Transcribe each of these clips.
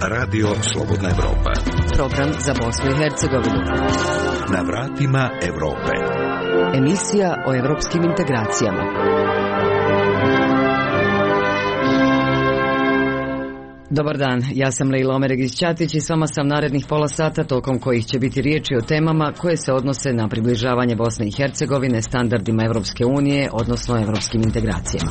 Radio Slobodna Evropa. Program za Bosnu i Hercegovinu. Na vratima Evrope. Emisija o evropskim integracijama. Dobar dan, ja sam Lejla Omeregić-Ćatić i s vama sam narednih pola sata tokom kojih će biti riječi o temama koje se odnose na približavanje Bosne i Hercegovine standardima Evropske unije, odnosno evropskim integracijama.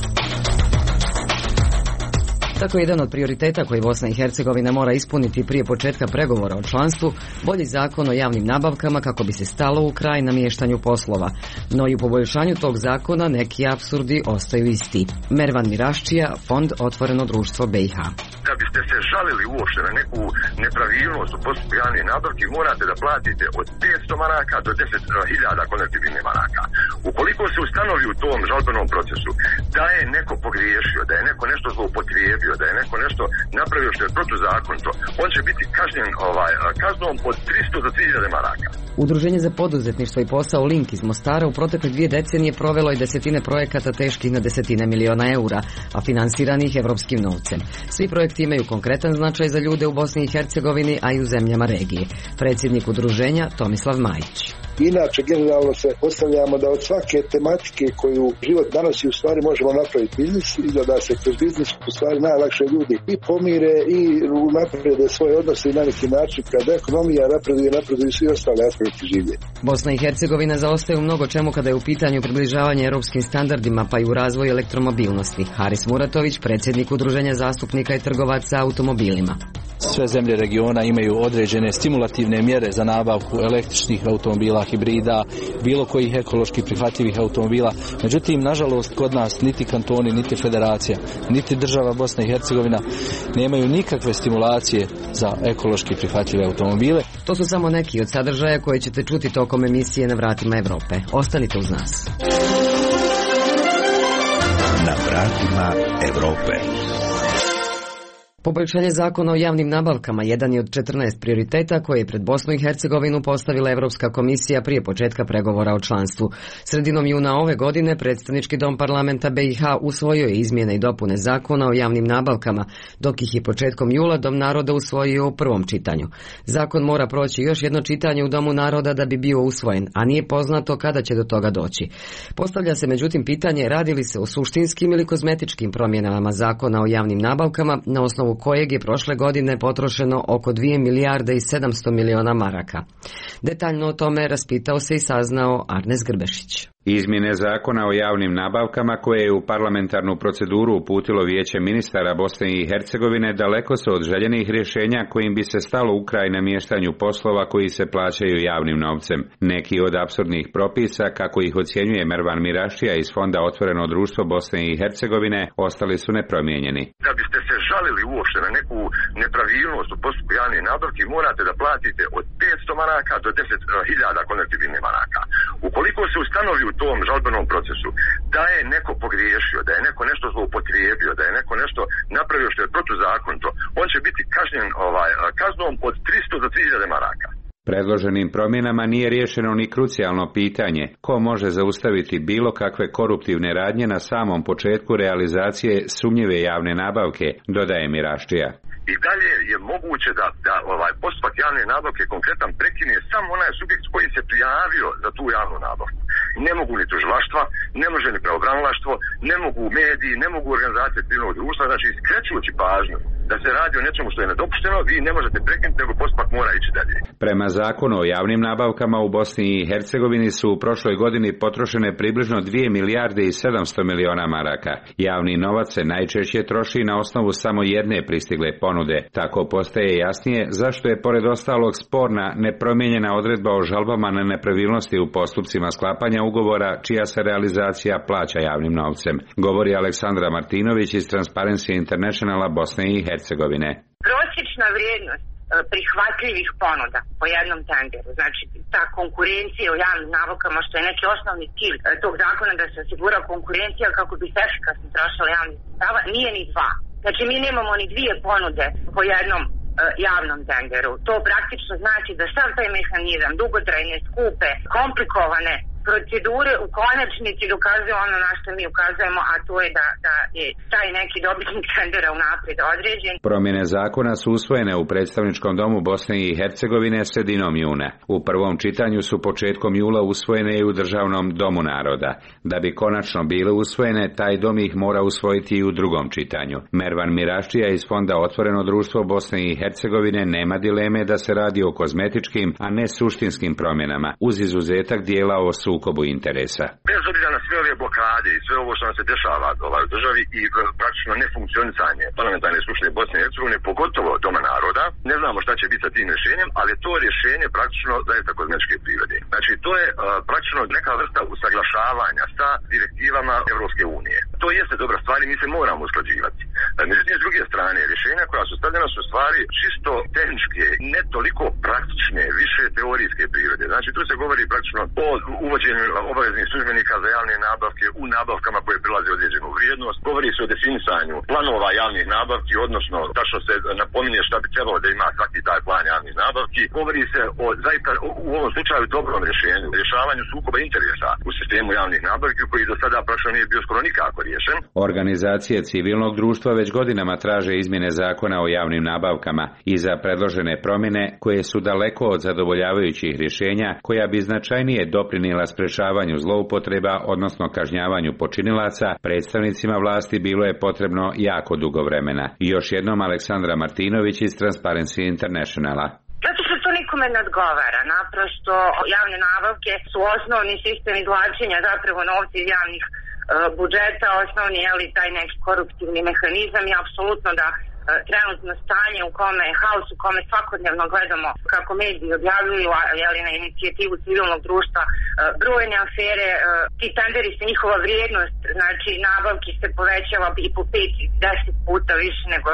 Tako jedan od prioriteta koji Bosna i Hercegovina mora ispuniti prije početka pregovora o članstvu, bolji zakon o javnim nabavkama kako bi se stalo u kraj namještanju poslova. No i u poboljšanju tog zakona neki apsurdi ostaju isti. Mervan Miraščija, Fond Otvoreno društvo BiH. Da biste se žalili uopšte na neku nepravilnost u postupku javne nabavke, morate da platite od 500 maraka do 10.000 konvertibilnih maraka. Ukoliko se ustanovi u tom žalbenom procesu da je neko pogriješio, da je neko nešto zloupotrijebio, da je neko nešto napravio što je protuzakonito, on će biti kažnjen kaznom od 300 do 3000 maraka. Udruženje za poduzetništvo i posao Link iz Mostara u protekle 2 decenije provelo je desetine projekata teških na desetine miliona eura, a finansiranih evropskim novcem. Svi projekti imaju konkretan značaj za ljude u Bosni i Hercegovini, a i u zemljama regije. Predsjednik udruženja Tomislav Majić. Inače, generalno se postavljamo da od svake tematike koju život donosi u stvari možemo napraviti biznis i da se kroz biznis u stvari najlakše ljudi i pomire i naprede svoje odnose i na neki način kada ekonomija napreduju svi ostali aspekti življenja. Bosna i Hercegovina zaostaje u mnogo čemu kada je u pitanju približavanje europskim standardima pa i u razvoju elektromobilnosti. Haris Muratović, predsjednik udruženja zastupnika i trgovaca automobilima. Sve zemlje regiona imaju određene stimulativne mjere za nabavku električnih automobila, hibrida, bilo kojih ekološki prihvatljivih automobila. Međutim, nažalost, kod nas niti kantoni, niti federacija, niti država Bosna i Hercegovina nemaju nikakve stimulacije za ekološki prihvatljive automobile. To su samo neki od sadržaja koje ćete čuti tokom emisije Na vratima Evrope. Ostanite uz nas. Na vratima Evrope. Poboljšanje zakona o javnim nabavkama jedan je od 14 prioriteta koje je pred Bosnu i Hercegovinu postavila Evropska komisija prije početka pregovora o članstvu. Sredinom juna ove godine predstavnički dom parlamenta BiH usvojio je izmjene i dopune zakona o javnim nabavkama, dok ih je početkom jula Dom naroda usvojio u prvom čitanju. Zakon mora proći još jedno čitanje u Domu naroda da bi bio usvojen, a nije poznato kada će do toga doći. Postavlja se međutim pitanje radi li se o suštinskim ili kozmetičkim promjenama zakona o javnim nabavkama na osnovu kojeg je prošle godine potrošeno oko 2 milijarde i 700 miliona maraka. Detaljno o tome raspitao se i saznao Arnes Grbešić. Izmjene zakona o javnim nabavkama koje je u parlamentarnu proceduru uputilo Vijeće ministara Bosne i Hercegovine daleko su od željenih rješenja kojim bi se stalo u kraj namještanju poslova koji se plaćaju javnim novcem. Neki od apsurdnih propisa, kako ih ocjenjuje Mervan Miraščija iz Fonda Otvoreno društvo Bosne i Hercegovine, ostali su nepromijenjeni. Da biste se žalili uopšte na neku nepravilnost u postupku javne nabavke, morate da platite od 500 maraka do 10.000 konvertibilnih maraka. Ukoliko se ustanovi u tom žalbenom procesu da je neko pogriješio, da je neko nešto zloupotrijebio, da je neko nešto napravio što je protuzakonito, on će biti kažnjen kaznom od 300 do 3000 maraka. Predloženim promjenama nije riješeno ni krucijalno pitanje ko može zaustaviti bilo kakve koruptivne radnje na samom početku realizacije sumnjive javne nabavke, dodaje Miraščija. I dalje je moguće da postupak javne nabavke konkretan prekine samo onaj subjekt koji se prijavio za tu javnu nabavku. Ne mogu ni tužilaštva, ne može ni pravobranilaštvo, ne mogu mediji, ne mogu organizacije civilnog društva, znači skrećujući pažnju da se radi o nečemu što je nedopušteno, vi ne možete prekinuti, nego postupak mora ići dalje. Prema zakonu o javnim nabavkama u Bosni i Hercegovini su u prošloj godini potrošene približno 2 milijarde i 700 miliona maraka. Javni novac se najčešće troši na osnovu samo jedne pristigle ponude. Tako postaje jasnije zašto je pored ostalog sporna nepromijenjena odredba o žalbama na nepravilnosti u postupcima sklapanja ugovora čija se realizacija plaća javnim novcem, govori Aleksandra Martinović iz Transparency Internationala Bosne i Hercegovine. Prosječna vrijednost prihvatljivih ponuda po jednom tenderu, znači ta konkurencija u javnim nabavkama, što je neki osnovni cilj tog zakona da se osigura konkurencija kako bi se efikasno trošila javnih sredstava, nije ni 2. Znači mi nemamo ni 2 ponude po jednom javnom tenderu. To praktično znači da sav taj mehanizam, dugotrajne, skupe, komplikovane procedure u konačnici dokazuju ono na što mi ukazujemo, a to je da je taj neki dobitnik tendera unaprijed određen. Promjene zakona su usvojene u predstavničkom domu Bosne i Hercegovine sredinom juna. U prvom čitanju su početkom jula usvojene i u Državnom domu naroda. Da bi konačno bile usvojene, taj dom ih mora usvojiti i u drugom čitanju. Mervan Miraščija iz Fonda Otvoreno društvo Bosne i Hercegovine nema dileme da se radi o kozmetičkim, a ne suštinskim promjenama, uz izuzetak dijela o sukobu interesa. Bez obzira na sve ove blokade i sve ovo što nam se dešava u državi i praktično nefunkcionisanje parlamentarne skupštine Bosne i Hercegovine, pogotovo Doma naroda, ne znamo šta će biti sa tim rješenjem, ali to rješenje praktično zaista kozmetičke prirode. Znači, to je praktično neka vrsta usaglašavanja sa direktivama Europske unije. To jeste dobra stvar i mi se moramo usklađivati. Međutim, s druge strane, rješenja koja su stavljena su stvari čisto tehničke, ne toliko praktične, više teorijske prirode. Znači, tu se govori praktično o uvođenju obaveznih službenika za javne nabavke u nabavkama koje prilaze određenu vrijednost. Govori se o definisanju planova javnih nabavki, odnosno tačno se napominje šta bi trebalo da ima svaki taj plan javnih nabavki. Govori se o zaista u ovom slučaju dobrom rješenju, rješavanju sukoba interesa u sistemu javnih nabavki koji do sada praktično nije bio skoro nikako riješen. Organizacije civilnog društva već godinama traže izmjene zakona o javnim nabavkama i za predložene promjene koje su daleko od zadovoljavajućih rješenja, koja bi značajnije doprinijela sprečavanju zloupotreba, odnosno kažnjavanju počinilaca, predstavnicima vlasti bilo je potrebno jako dugo vremena. I još jednom Aleksandra Martinović iz Transparency Internationala. Zato što to nikome ne odgovara. Naprosto javne nabavke su osnovni sistem izvlačenja zapravo novca iz javnih budžeta, osnovni je taj neki koruptivni mehanizam i apsolutno da trenutno stanje u kome haos, u kome svakodnevno gledamo kako mediji objavljuju na inicijativu civilnog društva brojne afere, ti tenderi se, njihova vrijednost, znači nabavki se povećava i po 5-10 puta više nego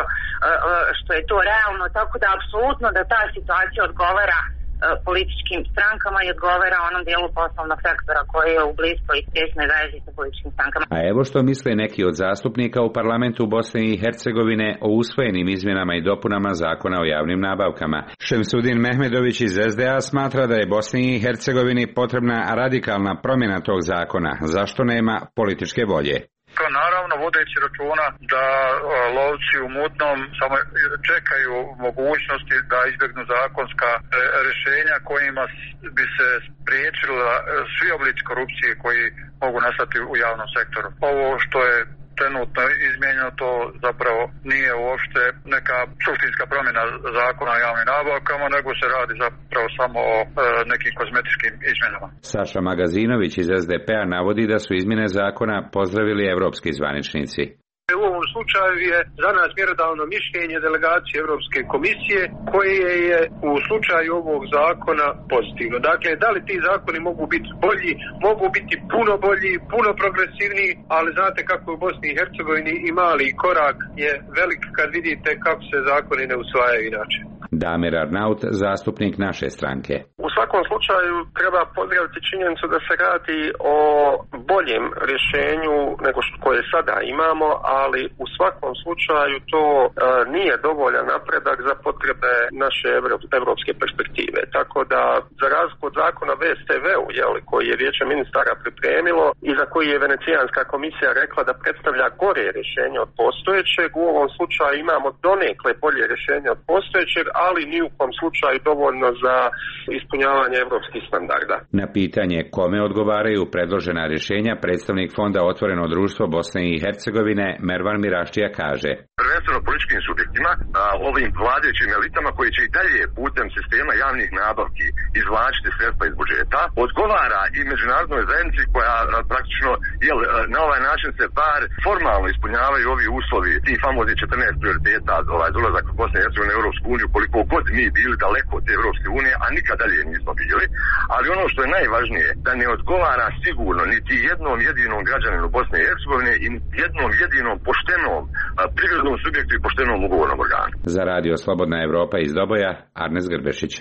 što je to realno, tako da apsolutno da ta situacija odgovara političkim strankama i odgovara onom dijelu poslovnog sektora koji je u bliskoj i tjesnoj vezi sa političkim strankama. A evo što misle neki od zastupnika u parlamentu Bosne i Hercegovine o usvojenim izmjenama i dopunama zakona o javnim nabavkama. Šemsudin Mehmedović iz SDA smatra da je Bosni i Hercegovini potrebna radikalna promjena tog zakona. Zašto nema političke volje? To naravno vodeći računa da lovci u mutnom samo čekaju mogućnosti da izbjegnu zakonska rješenja kojima bi se spriječila svi oblici korupcije koji mogu nastati u javnom sektoru. Ovo što je trenutno izmijenjeno, to zapravo nije uopšte neka suštinska promjena zakona o javnim nabavkama, nego se radi zapravo samo o nekim kozmetičkim izmjenama. Saša Magazinović iz SDP-a navodi da su izmjene zakona pozdravili evropski zvaničnici. U ovom slučaju je za nas mjerodavno mišljenje delegacije Europske komisije koje je u slučaju ovog zakona pozitivno. Dakle, da li ti zakoni mogu biti bolji, mogu biti puno bolji, puno progresivniji, ali znate kako u Bosni i Hercegovini i mali korak je velik kad vidite kako se zakoni ne usvajaju inače. Damir Arnaut, zastupnik naše stranke. U svakom slučaju treba pozdraviti činjenicu da se radi o boljem rješenju nego koje sada imamo, ali u svakom slučaju to nije dovoljan napredak za potrebe naše evropske perspektive. Tako da, za razliku od zakona VSTV-u, koji je Vijeće ministara pripremilo i za koji je Venecijanska komisija rekla da predstavlja gore rješenje od postojećeg, u ovom slučaju imamo donekle bolje rješenje od postojećeg, ali ni u kom slučaju dovoljno za ispunjavanje evropskih standarda. Na pitanje kome odgovaraju predložena rješenja, predstavnik Fonda Otvoreno društvo Bosne i Hercegovine Mervan Miraščija kaže: prvenstveno političkim subjektima, ovim vladajućim elitama koji će i dalje putem sistema javnih nabavki izvlačiti sredstva iz budžeta, odgovara i međunarodnoj zajednici koja praktično na ovaj način se bar formalno ispunjavaju ovi uslovi, ti famozni 14 prioriteta za ulazak Bosne i Hercegovine u Europsku uniju, koliko god mi bili daleko od te Europske unije, a nikad dalje nismo bili. Ali ono što je najvažnije, da ne odgovara sigurno niti jednom jedinom građaninu Bosne i Hercegovine i niti jednom jedinom poštenom privrednom subjektu i poštenom ugovornom organu. Za radio Slobodna Evropa iz Doboja, Arnes Grbešić.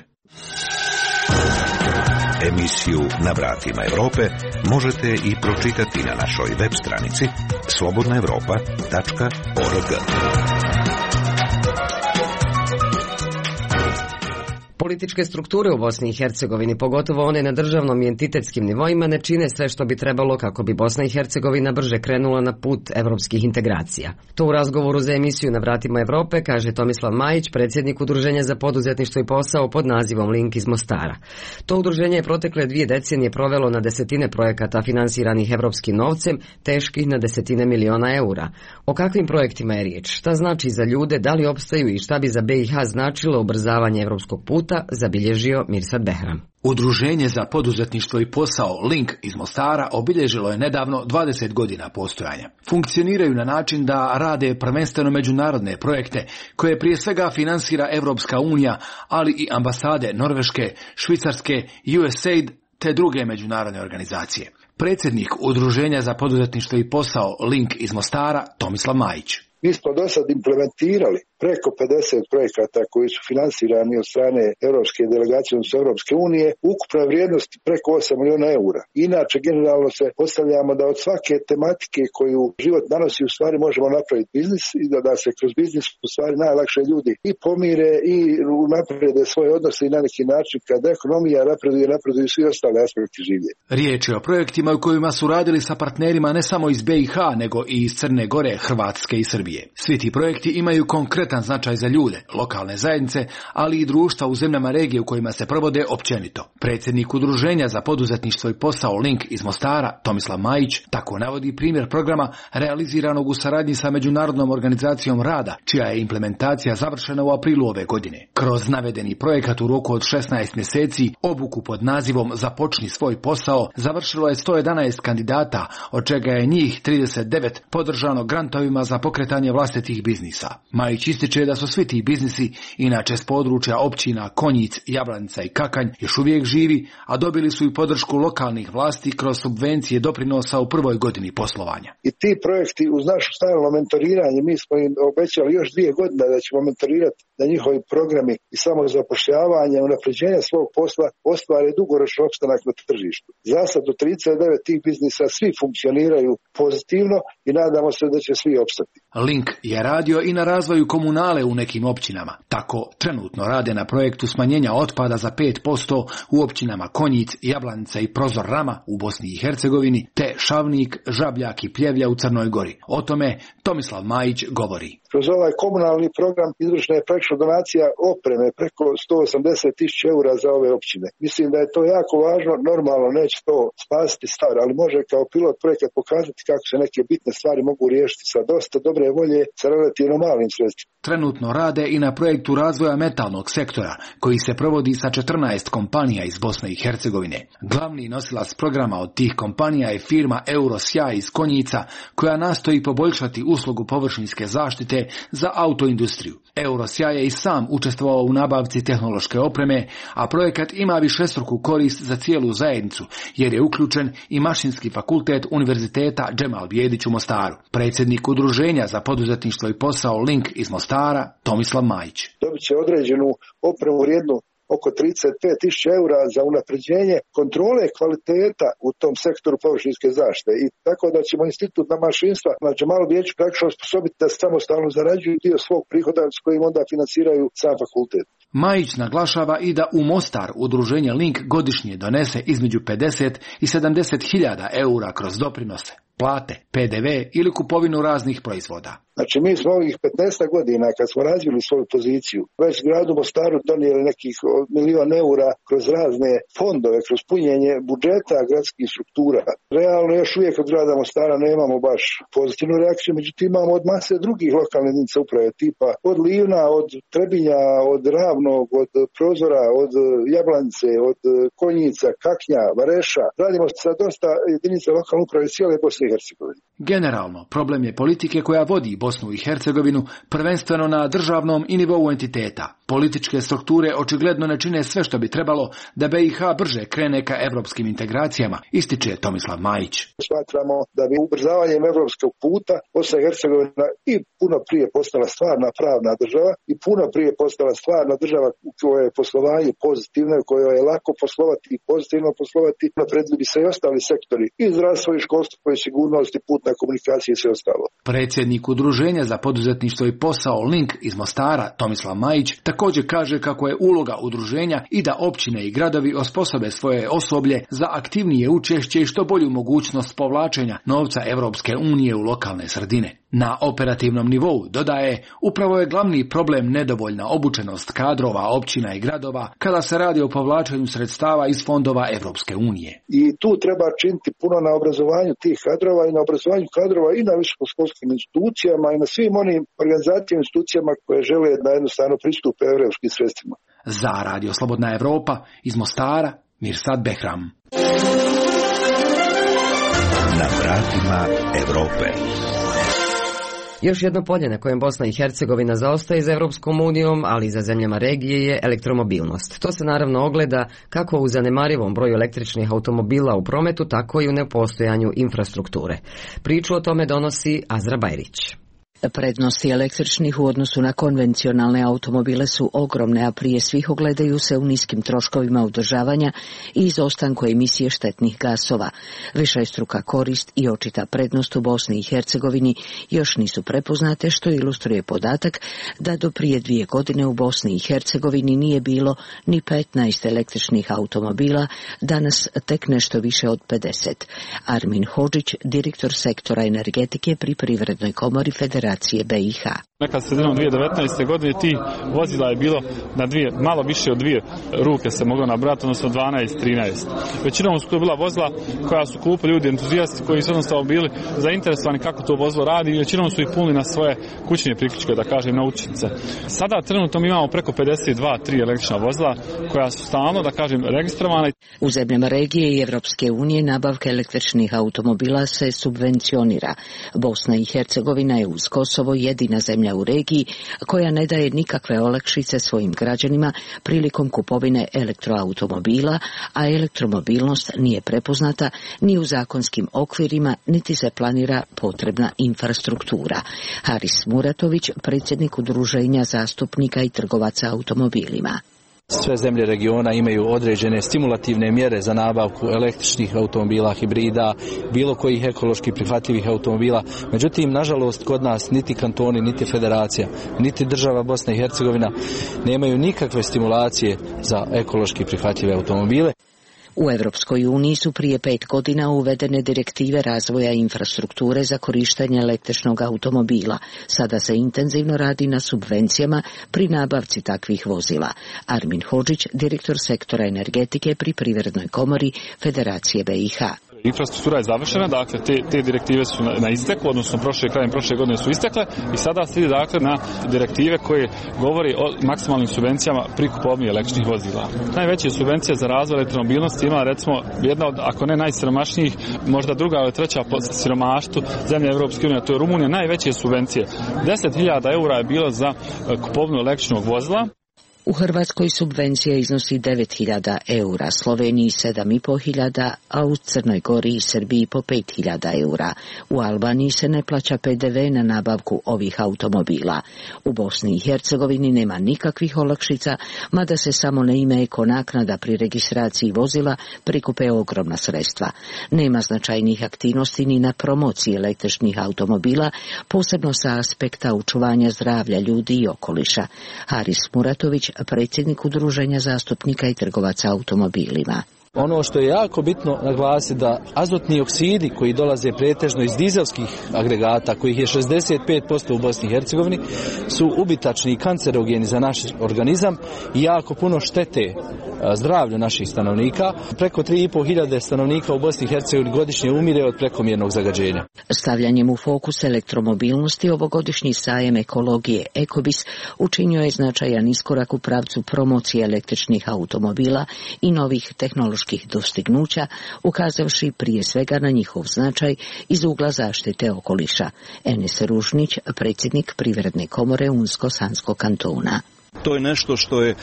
Emisiju Na vratima Evrope možete i pročitati na našoj web stranici slobodnaevropa.org. Političke strukture u Bosni i Hercegovini, pogotovo one na državnom i entitetskim nivoima, ne čine sve što bi trebalo kako bi Bosna i Hercegovina brže krenula na put evropskih integracija. To u razgovoru za emisiju Na vratima Evrope kaže Tomislav Majić, predsjednik Udruženja za poduzetništvo i posao pod nazivom Link iz Mostara. To udruženje je protekle 2 decenije provelo na desetine projekata finansiranih evropskim novcem, teških na desetine miliona eura. O kakvim projektima je riječ? Šta znači za ljude, da li opstaju i šta bi za BiH značilo ubrzavanje evropskog puta, zabilježio Mirsad Behram. Udruženje za poduzetništvo i posao Link iz Mostara obilježilo je nedavno 20 godina postojanja. Funkcioniraju na način da rade prvenstveno međunarodne projekte koje prije svega finansira Evropska unija, ali i ambasade Norveške, Švicarske, USAID te druge međunarodne organizacije. Predsjednik Udruženja za poduzetništvo i posao Link iz Mostara, Tomislav Majić. Mi smo do sad implementirali preko 50 projekata koji su finansirani od strane Europske delegacije, odnosno Europske unije, ukupna vrijednost preko 8 miliona eura. Inače, generalno se postavljamo da od svake tematike koju život nanosi u stvari možemo napraviti biznis i da se kroz biznis u stvari najlakše ljudi i pomire i naprede svoje odnose i na neki način kada ekonomija napreduju svi ostali aspekti življenja. Riječ je o projektima u kojima su radili sa partnerima ne samo iz BiH, nego i iz Crne Gore, Hrvatske i Srbije. Svi ti projekti imaju konkretan značaj za ljude, lokalne zajednice, ali i društva u zemljama regije u kojima se provode općenito. Predsjednik Udruženja za poduzetništvo i posao Link iz Mostara, Tomislav Majić, tako navodi primjer programa realiziranog u saradnji sa Međunarodnom organizacijom rada, čija je implementacija završena u aprilu ove godine. Kroz navedeni projekat u roku od 16 mjeseci, obuku pod nazivom Započni svoj posao, završilo je 111 kandidata, od čega je njih 39 podržano grantovima za pokretanje vlastitih biznisa. Majić ističe da su svi ti biznisi, inače s područja općina Konjic, Jablanica i Kakanj, još uvijek živi, a dobili su i podršku lokalnih vlasti kroz subvencije doprinosa u prvoj godini poslovanja. I ti projekti uz naše stalno mentoriranje, mi smo im obećali još 2 godine da ćemo mentorirati da njihovi programi i samozapošljavanje, unapređenja svog posla ostvare dugoročni opstanak na tržištu. Za sad do 39 tih biznisa svi funkcioniraju pozitivno i nadamo se da će svi opstati. Link je radio i na razvoju komunale u nekim općinama. Tako trenutno rade na projektu smanjenja otpada za 5% u općinama Konjic, Jablanica i Prozor Rama u Bosni i Hercegovini, te Šavnik, Žabljak i Pljevlja u Crnoj Gori. O tome Tomislav Majić govori. Kroz ovaj komunalni program izvršena je praktično donacija opreme preko 180.000 eura za ove općine. Mislim da je to jako važno, normalno neće to spasiti stvar, ali može kao pilot projekat pokazati kako se neke bitne stvari mogu riješiti sa dosta dobre volje, sa relativno malim sredstvima. Trenutno rade i na projektu razvoja metalnog sektora, koji se provodi sa 14 kompanija iz Bosne i Hercegovine. Glavni nosilac programa od tih kompanija je firma Eurosjaj iz Konjica, koja nastoji poboljšati uslugu površinske zaštite za autoindustriju. Eurosjaj je i sam učestvovao u nabavci tehnološke opreme, a projekat ima višestruku korist za cijelu zajednicu, jer je uključen i Mašinski fakultet Univerziteta Džemal Bijedić u Mostaru. Predsjednik Udruženja za poduzetništvo i posao Link iz Mostara, Tomislav Majić. Dobit će određenu opremu vrijednu oko 35.000 eura za unapređenje kontrole kvaliteta u tom sektoru površinske zaštite. I tako da ćemo institut na mašinstva, znači malo Bijedić praktično osposobiti da samostalno zarađuju dio svog prihoda s kojim onda finansiraju sam fakultet. Majić naglašava i da u Mostar udruženje Link godišnje donese između 50 i 70.000 eura kroz doprinose, plate, PDV ili kupovinu raznih proizvoda. Znači mi smo ovih 15 godina kad smo razvili svoju poziciju, već gradu Mostaru donijeli nekih 1.000.000 eura kroz razne fondove, kroz punjenje budžeta gradskih struktura. Realno još uvijek od grada Mostara nemamo baš pozitivnu reakciju, međutim imamo od mase drugih lokalnih jedinica uprave, tipa od Livna, od Trebinja, od Ravnog, od Prozora, od Jablanice, od Konjica, Kaknja, Vareša. Radimo sa dosta jedinica lokalne uprave cijele Bosne i Hercegovine. Generalno, problem je politike koja vodi Bosnu i Hercegovinu prvenstveno na državnom i nivou entiteta. Političke strukture očigledno ne čine sve što bi trebalo da BiH brže krene ka evropskim integracijama, ističe Tomislav Majić. Smatramo da bi ubrzavanjem evropskog puta Bosna i Hercegovina i puno prije postala stvarna pravna država i puno prije postala stvarna država u kojoj je poslovanje pozitivno, u kojoj je lako poslovati i pozitivno poslovati, napredili bi se i ostali sektori, i zdravstvo, i školstvo, i sigurnost, i putna komunikacija i sve ostalo. Predsjednik Udruženja za poduzetništvo i posao Link iz Mostara, Tomislav Majić, također kaže kako je uloga udruženja i da općine i gradovi osposobe svoje osoblje za aktivnije učešće i što bolju mogućnost povlačenja novca Europske unije u lokalne sredine. Na operativnom nivou, dodaje, upravo je glavni problem nedovoljna obučenost kadrova općina i gradova kada se radi o povlačenju sredstava iz fondova Europske unije. I tu treba činiti puno na obrazovanju tih kadrova i na obrazovanju kadrova i na visokoškolskim institucijama i na svim onim organizacijama i institucijama koje žele da jednostavno pristupe europskim sredstvima. Za Radio Slobodna Evropa iz Mostara, Mirsad Behram. Na vratima Evrope. Još jedno polje na kojem Bosna i Hercegovina zaostaje za Europskom unijom, ali i za zemljama regije je elektromobilnost. To se naravno ogleda kako u zanemarivom broju električnih automobila u prometu, tako i u nepostojanju infrastrukture. Priču o tome donosi Azra Bajrić. Prednosti električnih u odnosu na konvencionalne automobile su ogromne, a prije svih ogledaju se u niskim troškovima održavanja i izostanku emisije štetnih gasova. Višestruka korist i očita prednost u Bosni i Hercegovini još nisu prepoznate, što ilustruje podatak da do prije 2 godine u Bosni i Hercegovini nije bilo ni 15 električnih automobila, danas tek nešto više od 50. Armin Hodžić, direktor sektora energetike pri Privrednoj komori Federacije BiH. Nekad sredinom 2019. godine ti vozila je bilo na malo više od 2 ruke se moglo nabrati, odnosno 12-13. Većinom su to bila vozila koja su kupili ljudi entuzijasti koji su jednostavno bili zainteresovani kako to vozilo radi i većinom su ih punili na svoje kućne priključke, da kažem, na učice. Sada trenutno imamo preko 52-3 električna vozila koja su stalno, da kažem, registrovane. U zemljama regije i Europske unije nabavka električnih automobila se subvencionira. Bosna i Hercegovina je uz Kosovo jedina zemlja u regiji koja ne daje nikakve olakšice svojim građanima prilikom kupovine elektroautomobila, a elektromobilnost nije prepoznata ni u zakonskim okvirima, niti se planira potrebna infrastruktura. Haris Muratović, predsjednik Udruženja zastupnika i trgovaca automobilima. Sve zemlje regiona imaju određene stimulativne mjere za nabavku električnih automobila, hibrida, bilo kojih ekološki prihvatljivih automobila. Međutim, nažalost, kod nas niti kantoni, niti federacija, niti država Bosna i Hercegovina nemaju nikakve stimulacije za ekološki prihvatljive automobile. U Europskoj uniji su prije 5 godina uvedene direktive razvoja infrastrukture za korištenje električnog automobila. Sada se intenzivno radi na subvencijama pri nabavci takvih vozila. Armin Hodžić, direktor sektora energetike pri Privrednoj komori Federacije BiH. Infrastruktura je završena, dakle te direktive su na isteku, odnosno krajem prošle godine su istekle i sada slijedi dakle na direktive koje govori o maksimalnim subvencijama pri kupovini električnih vozila. Najveće subvencije za razvoj elektromobilnosti ima recimo jedna od, ako ne najsiromašnijih, možda druga ili treća po siromaštvu zemlje Europske unije, to je Rumunija, najveće subvencije. 10.000 eura je bilo za kupovinu električnog vozila. U Hrvatskoj subvencija iznosi 9.000 eura, Sloveniji 7.500, a u Crnoj Gori i Srbiji po 5.000 eura. U Albaniji se ne plaća PDV na nabavku ovih automobila. U Bosni i Hercegovini nema nikakvih olakšica, mada se samo na ime eko naknada pri registraciji vozila prikupe ogromna sredstva. Nema značajnih aktivnosti ni na promociji električnih automobila, posebno sa aspekta očuvanja zdravlja ljudi i okoliša. Haris Muratović, predsjednik Udruženja zastupnika i trgovaca automobilima. Ono što je jako bitno naglasiti da azotni oksidi koji dolaze pretežno iz dizelskih agregata, kojih je 65% u Bosni i Hercegovini, su ubitačni i kancerogeni za naš organizam i jako puno štete zdravlju naših stanovnika. Preko 3.500 stanovnika u Bosni i Hercegovini godišnje umire od prekomjernog zagađenja. Stavljanjem u fokus elektromobilnosti ovogodišnji sajem ekologije Ekobis učinio je značajan iskorak u pravcu promocije električnih automobila i novih tehnoloških dostignuća, ukazavši prije svega na njihov značaj iz ugla zaštite okoliša. Enes Ružnić, predsjednik Privredne komore Unsko-Sanskog kantona. To je nešto što je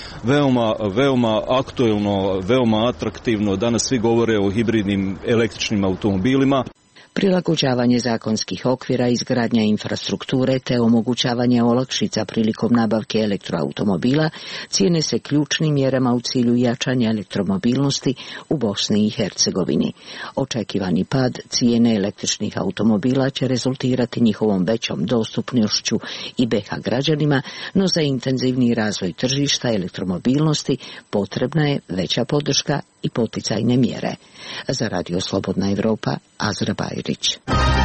veoma aktuelno, veoma atraktivno. Danas svi govore o hibridnim električnim automobilima. Prilagođavanje zakonskih okvira, izgradnja infrastrukture te omogućavanje olakšica prilikom nabavke elektroautomobila cijene se ključnim mjerama u cilju jačanja elektromobilnosti u Bosni i Hercegovini. Očekivani pad cijene električnih automobila će rezultirati njihovom većom dostupnošću i BiH građanima, no za intenzivni razvoj tržišta elektromobilnosti potrebna je veća podrška i poticajne mjere. Za Radio Slobodna Evropa, Azra Bajrić.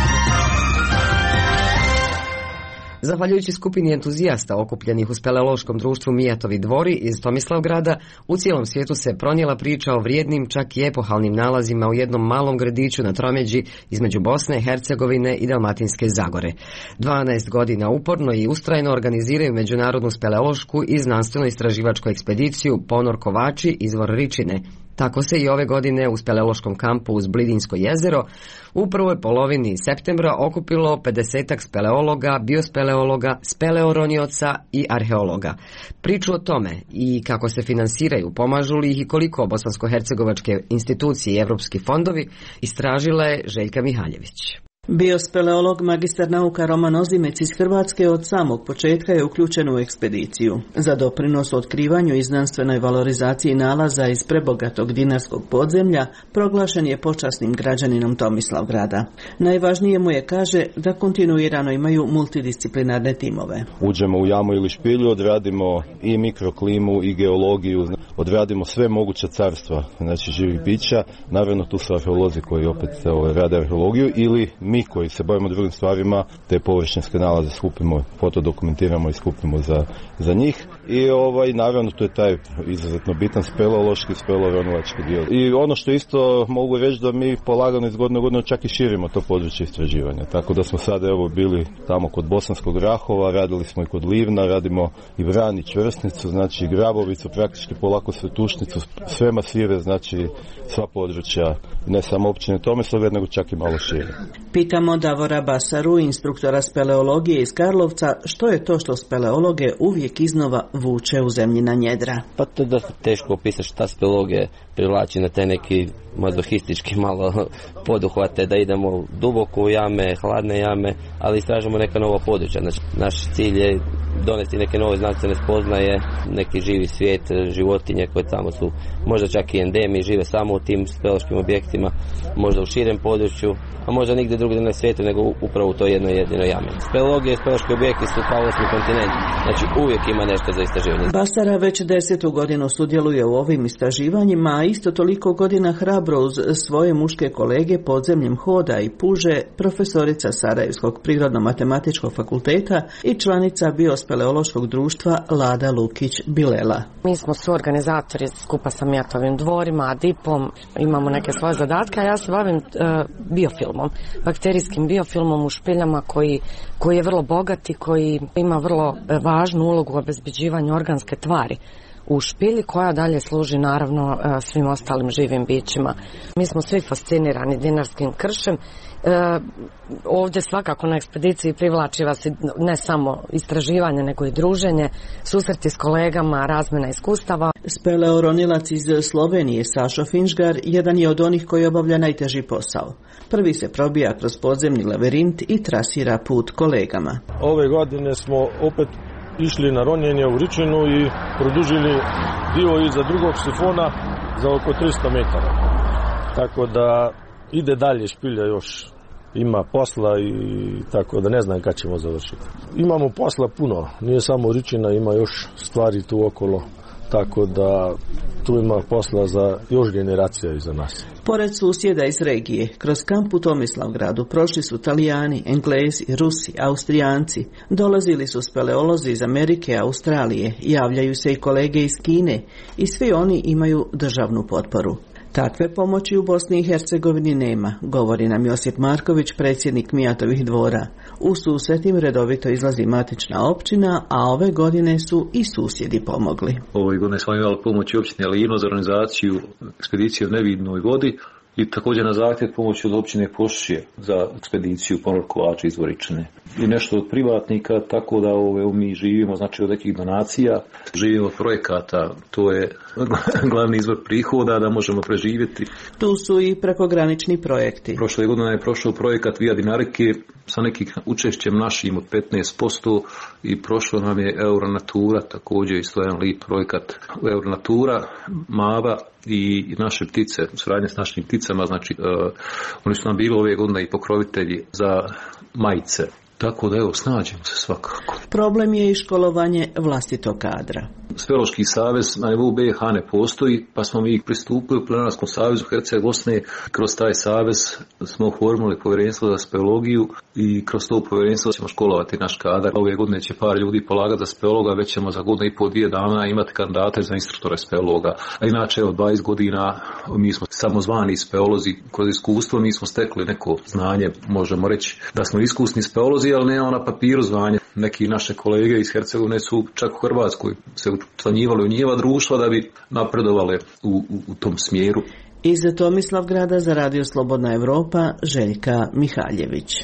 Zahvaljujući skupini entuzijasta okupljenih u speleološkom društvu Mijatovi dvori iz Tomislavgrada, u cijelom svijetu se pronijela priča o vrijednim, čak i epohalnim nalazima u jednom malom gradiću na tromeđi između Bosne, Hercegovine i Dalmatinske Zagore. 12 godina uporno i ustrajno organiziraju međunarodnu speleološku i znanstveno-istraživačku ekspediciju Ponor Kovači, izvor Ričine. Tako se i ove godine u speleološkom kampu uz Blidinsko jezero u prvoj polovini septembra okupilo 50-ak speleologa, biospeleologa, speleoronioca i arheologa. Priču o tome i kako se finansiraju, pomažu li ih i koliko bosansko-hercegovačke institucije i evropski fondovi, istražila je Željka Mihaljević. Biospeleolog magistar nauka Roman Ozimec iz Hrvatske od samog početka je uključen u ekspediciju. Za doprinos otkrivanju i znanstvenoj valorizaciji nalaza iz prebogatog dinarskog podzemlja proglašen je počasnim građaninom Tomislavgrada. Najvažnije mu je, kaže, da kontinuirano imaju multidisciplinarne timove. Uđemo u jamu ili špilju, odradimo i mikroklimu i geologiju, odradimo sve moguće carstva, znači živih bića. Naravno tu su arheolozi koji opet rade arheologiju ili mi koji se bavimo drugim stvarima, te površinske nalaze skupimo, fotodokumentiramo i skupimo za njih. I naravno to je taj izuzetno bitan speleološki, speleoronilački dio. I ono što isto mogu reći da mi polagano iz godine u godinu čak i širimo to područje istraživanja. Tako da smo sada bili tamo kod Bosanskog Rahova, radili smo i kod Livna, radimo i Vran i Čvrsnicu, znači Grabovicu, praktički polako Svetušnicu, sve masive, znači sva područja, ne samo općine Tomislavgrad, nego čak i malo šire. Pitamo Davora Basaru, instruktora speleologije iz Karlovca, što je to što speleologe uvijek iznova vuče u zemljina njedra. Pa to je dosta teško opisati šta speleologije privlači na te neki mazohistički malo poduhvate, da idemo duboko u jame, hladne jame, ali istražimo neka nova područja. Znači, naš cilj je donesti neke nove znanstvene spoznaje, neki živi svijet, životinje koje tamo su, možda čak i endemi, žive samo u tim speleološkim objektima, možda u širem području, a možda nigdje drugdje na svijetu nego upravo u toj jednoj jedinoj jami. Speleologija i speleološki objekti su kao 8. kontinent, znači uvijek ima nešto za istraživanje. Basara već 10. godinu sudjeluje u ovim istraživanjima, a isto toliko godina hrabro uz svoje muške kolege podzemljem hoda i puže profesorica Sarajevskog prirodno-matematičkog fakulteta i članica biospeleološkog društva Lada Lukić-Bilela. Mi smo suorganizatori skupa sa Mijatovim dvorima, ADIP-om, imamo neke svoje zadatke, a ja se bavim biofilmom, bakterijskim biofilmom u špiljama koji je vrlo bogat i koji ima vrlo važnu ulogu u obezbeđivanju organske tvari u špilji, koja dalje služi naravno svim ostalim živim bićima. Mi smo svi fascinirani dinarskim kršem. Ovdje svakako na ekspediciji privlači vas ne samo istraživanje, nego i druženje, susreti s kolegama, razmjena iskustava. Speleoronilac iz Slovenije Sašo Finžgar jedan je od onih koji obavlja najteži posao. Prvi se probija kroz podzemni lavirint i trasira put kolegama. Ove godine smo opet išli na ronjenje u Ričinu i produžili dio iza drugog sifona za oko 300 metara. Tako da ide dalje špilja, još ima posla i tako da ne znam kad ćemo završiti. Imamo posla puno, nije samo Ričina, ima još stvari tu okolo. Tako da tu ima posla za još generacija iza nas. Pored susjeda iz regije, kroz kamp u Tomislavgradu prošli su Talijani, Englezi, Rusi, Austrijanci. Dolazili su speleolozi iz Amerike, Australije, javljaju se i kolege iz Kine i svi oni imaju državnu potporu. Takve pomoći u Bosni i Hercegovini nema, govori nam Josip Marković, predsjednik Mijatovih dvora. U susretim redovito izlazi matična općina, a ove godine su i susjedi pomogli. Ove godine smo imali pomoć općine Livno za organizaciju ekspedicije u nevidnoj vodi. i također na zahtjev pomoći od općine Pošće za ekspediciju ponor kolača iz Voričine. I nešto od privatnika, tako da mi živimo znači od nekih donacija, živimo od projekata, to je glavni izvor prihoda da možemo preživjeti. Tu su i prekogranični projekti. Prošle godine je prošao projekat Via Dinarike sa nekim učešćem našim od 15% i prošlo nam je Euronatura, također isto jedan lijep projekat Euronatura, Mava i naše ptice, suradnje s našim pticama, znači oni su nam bili ove godine i pokrovitelji za majice. Tako da evo, snađemo se svakako. Problem je i školovanje vlastitog kadra. Speleološki savez na nivou BiH ne postoji, pa smo mi pristupili u Planinarskom savezu Herceg Bosne. Kroz taj savez smo oformili povjerenstvo za speleologiju i kroz to povjerenstvo ćemo školovati naš kadar. Ove godine će par ljudi polagati za speleologa, već ćemo za godinu i pol, 2 dana imati kandidate za instruktore speleologa. A inače od 20 godina mi smo samozvani speleolozi, kroz iskustvo mi smo stekli neko znanje, možemo reći da smo iskusni speleolozi, ali ne na papiru zvanje. Neki naše kolege iz Hercegovine su čak u Hrvatskoj se učlanjivali u njihova društva da bi napredovali u tom smjeru. Iz Tomislavgrada za Radio Slobodna Evropa, Željka Mihaljević.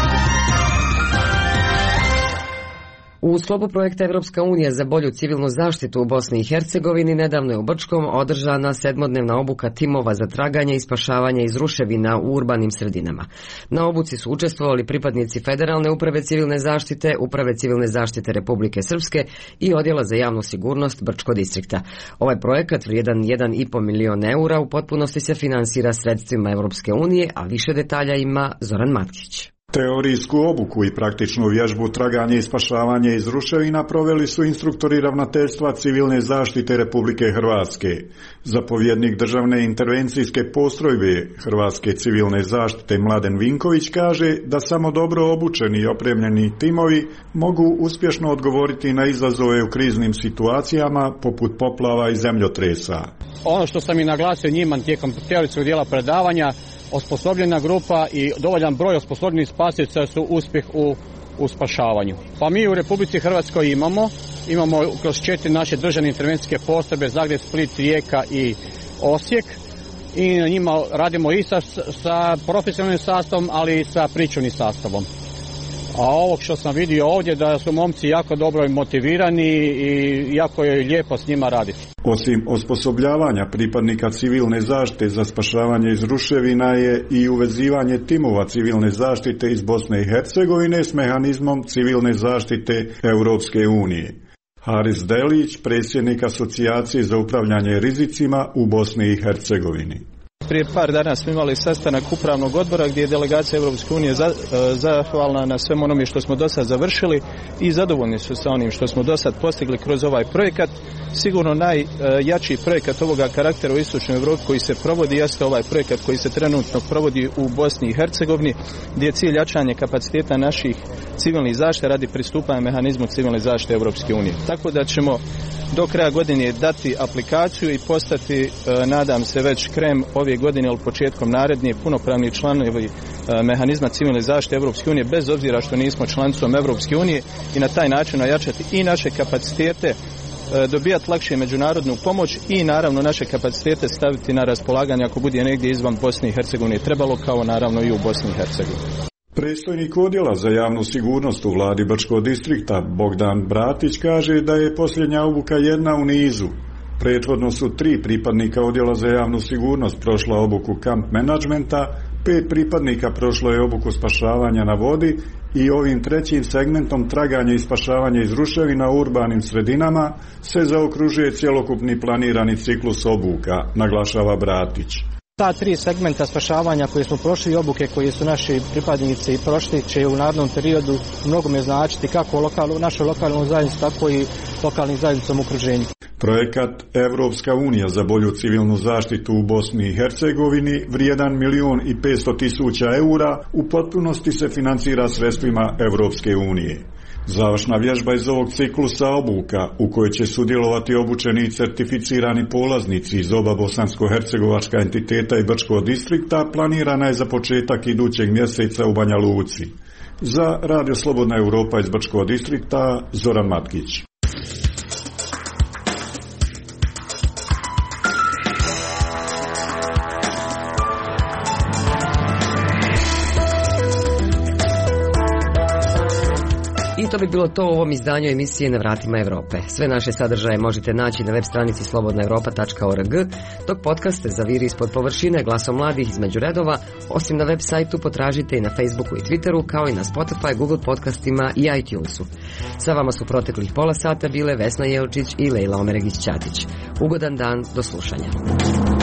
U sklopu projekta Evropska unija za bolju civilnu zaštitu u Bosni i Hercegovini nedavno je u Brčkom održana 7-dnevna obuka timova za traganje i spašavanje iz ruševina u urbanim sredinama. Na obuci su učestvovali pripadnici Federalne uprave civilne zaštite, Uprave civilne zaštite Republike Srpske i Odjela za javnu sigurnost Brčko distrikta. Ovaj projekat vrijedan 1,5 milion eura u potpunosti se finansira sredstvima Evropske unije, a više detalja ima Zoran Matkić. Teorijsku obuku i praktičnu vježbu traganje i spašavanje iz ruševina proveli su instruktori Ravnateljstva civilne zaštite Republike Hrvatske. Zapovjednik državne intervencijske postrojbe Hrvatske civilne zaštite Mladen Vinković kaže da samo dobro obučeni i opremljeni timovi mogu uspješno odgovoriti na izazove u kriznim situacijama poput poplava i zemljotresa. Ono što sam i naglasio njima tijekom teorijskog dijela predavanja, osposobljena grupa i dovoljan broj osposobljenih spasioca su uspjeh u spašavanju. Pa mi u Republici Hrvatskoj imamo kroz 4 naše državne intervencijske postrojbe Zagreb, Split, Rijeka i Osijek i na njima radimo i sa profesionalnim sastavom, ali i sa pričuvnim sastavom. A ovo što sam vidio ovdje da su momci jako dobro motivirani i jako je lijepo s njima raditi. Osim osposobljavanja pripadnika civilne zaštite za spašavanje iz ruševina je i uvezivanje timova civilne zaštite iz Bosne i Hercegovine s mehanizmom civilne zaštite Europske unije. Haris Delić, predsjednik Asocijacije za upravljanje rizicima u Bosni i Hercegovini. Prije par dana smo imali sastanak upravnog odbora gdje je delegacija Europske unije zahvalna na svem onome što smo do sad završili i zadovoljni su sa onim što smo do sad postigli kroz ovaj projekat. Sigurno najjači projekat ovoga karaktera u Istočnoj Europi koji se provodi jeste ovaj projekat koji se trenutno provodi u Bosni i Hercegovini gdje je cilj jačanje kapaciteta naših civilnih zaštita radi pristupanja mehanizmu civilne zaštite Europske unije. Tako da ćemo do kraja godine dati aplikaciju i postati, nadam se već krajem ove godine ili početkom naredne, punopravni članovi mehanizma civilne zaštite Europske unije, bez obzira što nismo članicom Europske unije, i na taj način ojačati i naše kapacitete, dobijati lakše međunarodnu pomoć i naravno naše kapacitete staviti na raspolaganje ako bude negdje izvan Bosne i Hercegovine trebalo, kao naravno i u Bosni i Hercegovini. Predstojnik Odjela za javnu sigurnost u vladi Brčkog distrikta Bogdan Bratić kaže da je posljednja obuka jedna u nizu. Prethodno su 3 pripadnika Odjela za javnu sigurnost prošla obuku kamp menadžmenta, 5 pripadnika prošlo je obuku spašavanja na vodi i ovim trećim segmentom traganje i spašavanje iz ruševina u urbanim sredinama se zaokružuje cjelokupni planirani ciklus obuka, naglašava Bratić. Ta 3 segmenta spašavanja koje smo prošli i obuke koje su naši pripadnici prošli će u narednom periodu mnogome značiti kako našoj lokalnoj zajednici, tako i lokalnim zajednicom u okruženju. Projekat Evropska unija za bolju civilnu zaštitu u Bosni i Hercegovini vrijedan 1.500.000 eura u potpunosti se financira sredstvima Evropske unije. Završna vježba iz ovog ciklusa obuka u kojoj će sudjelovati obučeni i certificirani polaznici iz oba bosansko-hercegovačka entiteta i Brčkog distrikta planirana je za početak idućeg mjeseca u Banja Luci. Za Radio Slobodna Europa iz Brčkog distrikta Zoran Matkić. I to bi bilo to u ovom izdanju emisije Na vratima Evrope. Sve naše sadržaje možete naći na web stranici slobodnaevropa.org, dok podcaste zaviri ispod površine glasom mladih između redova, osim na web sajtu potražite i na Facebooku i Twitteru, kao i na Spotify, Google podcastima i iTunesu. Sa vama su proteklih pola sata bile Vesna Jelčić i Lejla Omeregić-Ćatić. Ugodan dan, do slušanja.